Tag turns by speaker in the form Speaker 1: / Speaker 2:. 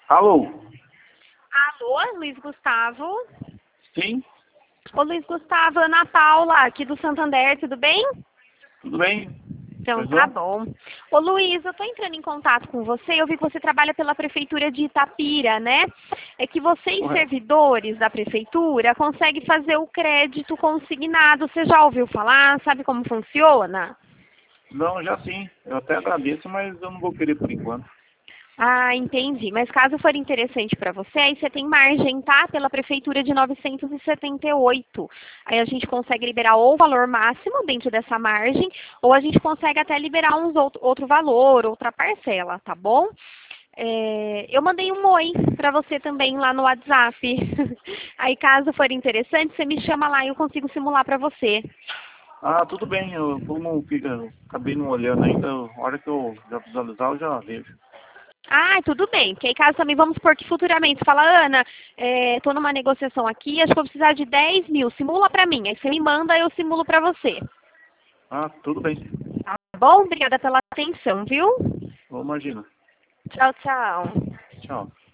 Speaker 1: Alô?
Speaker 2: Alô, Luiz Gustavo?
Speaker 1: Sim?
Speaker 2: Ô, Luiz Gustavo, Ana Paula, aqui do Santander, tudo bem?
Speaker 1: Tudo bem?
Speaker 2: Então,
Speaker 1: Pois
Speaker 2: tá
Speaker 1: não?
Speaker 2: bom. Ô, Luiz, eu tô entrando em contato com você, eu vi que você trabalha pela Prefeitura de Itapira, né? É que vocês,
Speaker 1: Correto.
Speaker 2: servidores da Prefeitura, conseguem fazer o crédito consignado. Você já ouviu falar? Sabe como funciona?
Speaker 1: Não, já sim. Eu até agradeço, mas eu não vou querer por enquanto.
Speaker 2: Ah, entendi. Mas caso for interessante para você, aí você tem margem, tá? Pela prefeitura de 978. Aí a gente consegue liberar ou o valor máximo dentro dessa margem, ou a gente consegue até liberar outro valor, outra parcela, tá bom? Eu mandei um oi para você também lá no WhatsApp. Aí caso for interessante, você me chama lá e eu consigo simular para você.
Speaker 1: Ah, tudo bem. Eu acabei não olhando ainda. A hora que eu já visualizar, eu já vejo.
Speaker 2: Ah, tudo bem. Porque aí caso também vamos supor que futuramente você fala, Ana, tô numa negociação aqui, acho que vou precisar de 10 mil, simula pra mim. Aí você me manda, eu simulo pra você.
Speaker 1: Ah, tudo bem.
Speaker 2: Tá bom? Obrigada pela atenção, viu?
Speaker 1: Ô, imagina.
Speaker 2: Tchau, tchau.
Speaker 1: Tchau.